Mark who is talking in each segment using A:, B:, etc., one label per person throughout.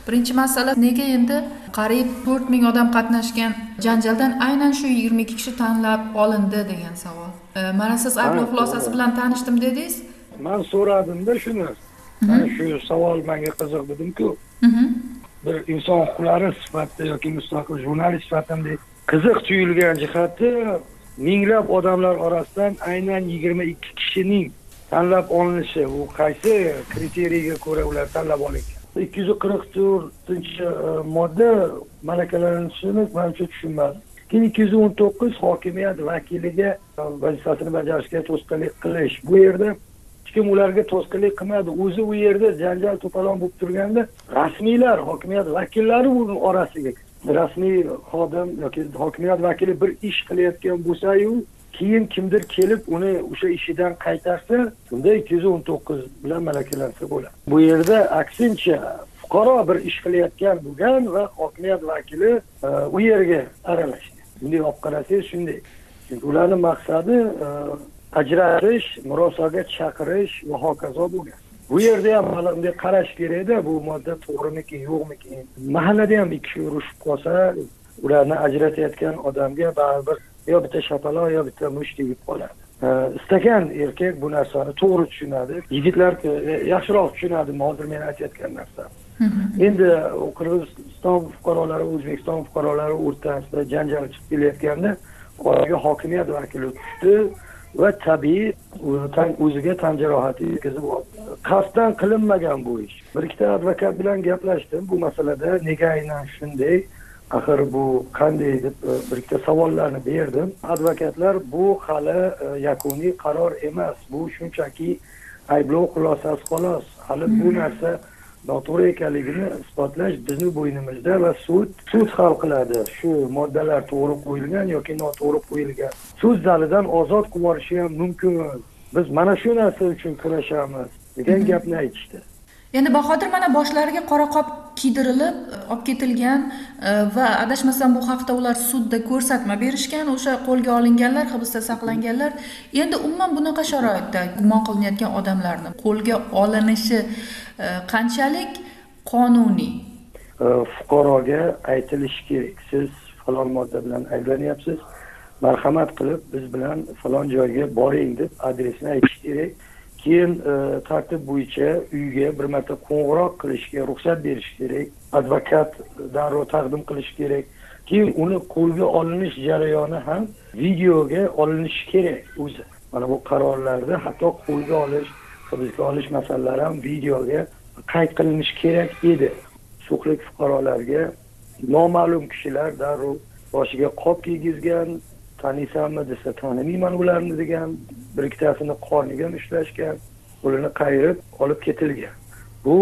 A: Birinchi masala, nega endi qariyb 4000 odam qatnashgan janjaldan aynan shu 22 kishi tanlab olindi degan savol. Mana siz ayblov xulosasi bilan tanishdim dedingiz.
B: Men so'radimda shuni. Mana shu savol menga qiziq dedim-ku. Bir inson huquqlari sifatida yoki mustaqil jurnalist sifatida qiziq tuyulgan jihati minglab odamlar orasidan aynan 22 kishining tanlab olinishi, u qaysi kriteriyaga ko'ra ular tanlab olingan? 244-modda malakalanishini menimcha tushunmadim. Keyin 219 hokimiyat vakiliga vazifasini bajarishga to'sqinlik qilish. Bu yerda hech kim ularga to'sqinlik qilmadi. O'zi u yerda janjal to'polon bo'lib turganda rasmiylar, hokimiyat vakillari uning orasiga rasmiy xodim yoki hokimiyat vakili bir ish qilayotgan bo'lsa-yu, keyin kimdir kelib uni o'sha ishidan qaytarsa, unda 219 bilan malakalansa bo'ladi. Bu yerda aksincha fuqaro bir ish qilayotgan bo'lgan va hokimiyat vakili u yerga aralashdi. Bunday olib qarasangiz shunday. Chunki ularning maqsadi ajratish, murosaga chaqirish va hokazo bo'lgan. Bu yerda ham hali unday qarash kerak-da, bu modda to'g'rimikin, yo'qmikin. Mahallada ham ikki kishi urushib qolsa, ularni ajratayotgan odamga baribir yo bitta shapaloq yo bitta mush tegib qoladi. Istagan erkak bu narsani to'g'ri tushunadi. Yigitlar yaxshiroq tushunadi hozir men aytayotgan narsani. Endi Qirg'iziston fuqarolari, O'zbekiston fuqarolari o'rtasida janjal chiqib kelayotganda oraga hokimiyat vakili tushdi va tabiiy o'ziga tan jarohati yetkazib oldi. Qasddan qilinmagan bu ish. Bir ikkita advokat bilan gaplashdim bu masalada, nega aynan shunday, axir bu qanday deb bir ikkita savollarni berdim. Advokatlar bu hali yakuniy qaror emas, bu shunchaki ayblov xulosasi xolos. Hali bu narsa noto'g'ri ekanligini isbotlash bizning bo'ynimizda va sud hal qiladi. Shu moddalar to'g'ri qo'yilgan yoki noto'g'ri qo'yilgan. Sud zalidan ozod qilib yuborishi ham mumkin. Biz mana shu narsa uchun kurashamiz degan gapni aytishdi.
A: Endi Bahodir mana boshlariga qora qop kiydirilib olib ketilgan va adashmasam bu haqda ular sudda ko'rsatma berishgan, o'sha qo'lga olinganlar, hibsda saqlanganlar. Endi umuman bunaqa sharoitda gumon qilinayotgan odamlarning qo'lga olinishi qanchalik qonuniy?
B: Fuqaroga aytilishi kerak. Siz falon modda bilan ayblanyapsiz. Marhamat qilib biz bilan falon joyga boring deb adresini aytish kerak. Keyin tartib bo'yicha uyga bir marta qo'ng'iroq qilishga ruxsat berish kerak. Advokat darrov taqdim qilish kerak. Keyin uni qo'lga olinish jarayoni ham videoga olinishi kerak o'zi. Mana bu qarorlarda hatto qo'lga olish, hibsga olish masalalari ham videoga qayd qilinishi kerak edi. Suqlik fuqarolarga noma'lum kishilar darrov boshiga qop kiygizgan, taniysanmi desa tanimayman ularni degan, bir ikkitasini qorniga ushlashgan, qo'lini qayirib olib ketilgan. Bu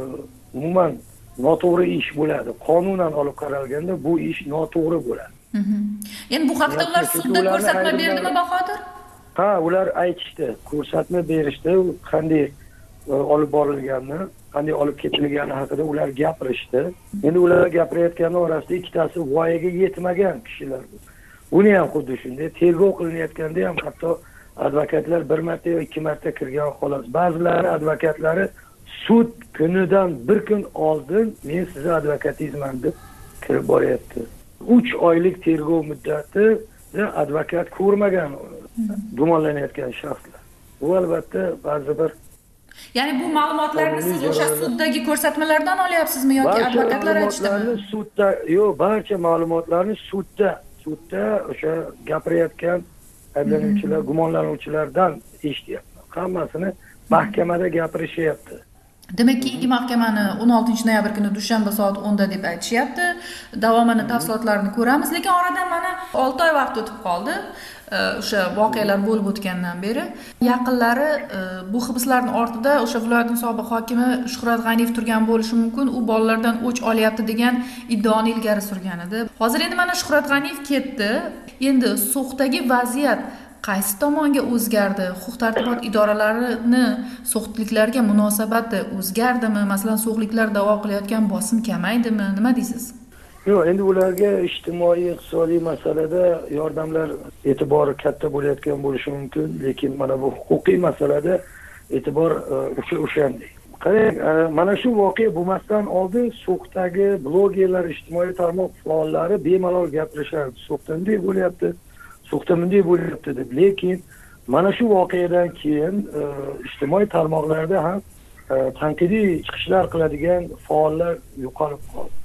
B: umuman noto'g'ri ish bo'ladi. Qonunan olib qaralganda bu ish noto'g'ri bo'ladi.
A: Endi bu haqda ular sudda ko'rsatma berdimi Bahodir?
B: Ha, ular aytishdi, ko'rsatma berishdi, qanday olib borilganini, qanday olib ketilgani haqida ular gapirishdi. Endi ular gapirayotgan orasida ikkitasi voyaga yetmagan kishilar. Uni ham xuddi shunday tergov qilinayotganda ham hatto advokatlar bir marta yoki ikki marta kirgan xolos. Ba'zilari advokatlari sud kunidan bir kun oldin men sizni advokatingizman deb kirib boryapti. 3 oylik tergov muddatida advokat ko'rmagan gumonlanayotgan shaxslar. Bu albatta ba'zi bir
A: ya'ni bu ma'lumotlarni siz o'sha suddagi ko'rsatmalardan olyapsizmi yoki advokatlar aytishdimi?
B: Sudda, yo'q, barcha ma'lumotlarni sudda o'sha gapirayotgan ayblanuvchilar, gumonlanuvchilardan eshityapman. Hammasini mahkamada gapirishyapti.
A: Demak, keyingi mahkamani 16 noyabr kuni dushanba soat 10 da deb aytishyapti. Davomini tafsilotlarini ko'ramiz, lekin oradan mana 6 oy vaqt o'tib qoldi. O'sha voqealar bo'lib o'tgandan beri yaqinlari bu hibslarning ortida o'sha viloyatning sobiq hokimi Shuhrat G'aniyev turgan bo'lishi mumkin, u bolalardan o'ch olyapti degan iddaoni ilgari surgan edi. Hozir endi mana Shuhrat G'aniyev ketdi. Endi So'xdagi vaziyat qaysi tomonga o'zgardi? Huquq-tartibot idoralarini so'xliklarga munosabati o'zgardimi? Masalan, so'xliklar da'vo qilayotgan bosim kamaydimi? Nima deysiz?
B: Yo'q, endi ularga ijtimoiy, iqtisodiy masalada yordamlar e'tibori katta bo'layotgan bo'lishi mumkin, lekin mana bu huquqiy masalada e'tibor o'shanday. qarang, mana shu voqea bo'lmasdan oldin So'xdagi blogerlar, ijtimoiy tarmoq faollari bemalol gapirishardi. So'xda bunday bo'lyapti, So'xda bunday bo'lyapti deb. Lekin mana shu voqeadan keyin ijtimoiy tarmoqlarda ham tanqidiy chiqishlar qiladigan faollar yo'qolib qoldi.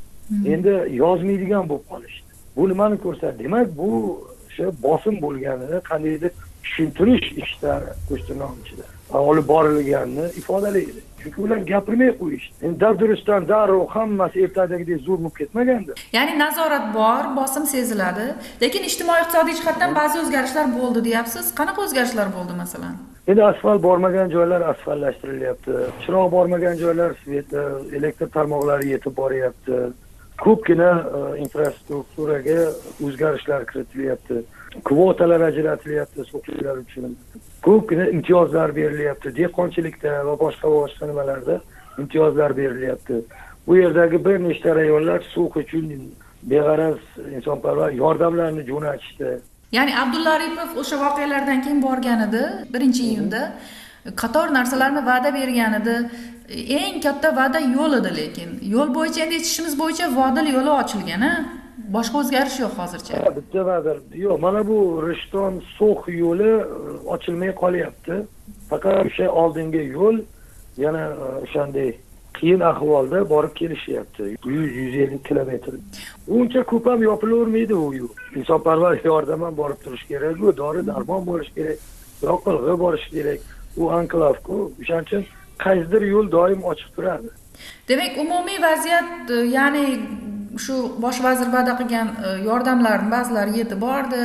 B: Endi yozmaydigan bo'lib qolishdi. Bu nimani ko'rsatadi? Demak, bu o'sha bosim bo'lganini qandaydir tushuntirish ishlari qo'shtirnoq ichida olib borilganini ifodalaydi. Chunki ular gapirmay qo'yishdi. Endi dabdurustdan darrov hammasi ertadagidek zo'r bo'lib ketmagandi.
A: Ya'ni nazorat bor, bosim seziladi, lekin ijtimoiy-iqtisodiy jihatdan ba'zi o'zgarishlar bo'ldi deyapsiz. Qanaqa o'zgarishlar bo'ldi masalan?
B: Endi asfalt bormagan joylar asfaltlashtiryapti. Chiroq bormagan joylar elektr tarmoqlari yetib boryapti. Ko'pgina infrastrukturaga o'zgarishlar kiritilyapti. Kvotalar ajratilyapti so'qchilar uchun. Ko'pgina imtiyozlar berilyapti. Dehqonchilikda va boshqa nimalarda imtiyozlar berilyapti. Bu yerdagi bir nechta rayonlar So'x uchun beg'araz insonparvar yordamlarni jo'natishdi.
A: Ya'ni Abdulla Aripov o'sha voqealardan keyin borgan edi, 1-iyunda qator narsalarni va'da bergan edi. Eng katta va'da yo'l edi, lekin yo'l bo'yicha endi yetishimiz bo'yicha vodil yo'li ochilgan, boshqa o'zgarish yo'q hozircha.
B: Bitta va'da yo'q. Mana bu Rishton So'x yo'li ochilmay qolyapti. Faqat o'sha oldingi yo'l yana o'shanday qiyin ahvolda borib kelishyapti. 100-150 kilometr. Uncha ko'p ham yopilavermaydi u yo'l. Insonparvar yordam ham borib turish kerak, bu dori-darmon bo'lish kerak, yoqilg'i borish kerak. U anklav-ku, o'shaning uchun qaysidir yo'l doim ochiq turadi.
A: Demak, umumiy vaziyat, ya'ni shu bosh vazir va'da qilgan yordamlarning ba'zilari yetib bordi.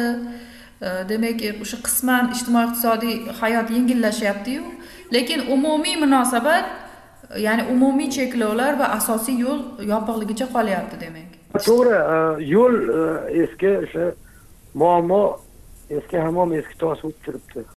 A: Demak, o'sha qisman ijtimoiy-iqtisodiy hayot yengillashyapti-yu, lekin umumiy munosabat, ya'ni umumiy cheklovlar va asosiy yo'l yopiqligicha qolyapti demak.
B: To'g'ri, yo'l eski o'sha muammo eski hamon eski tosh bo'lib turibdi.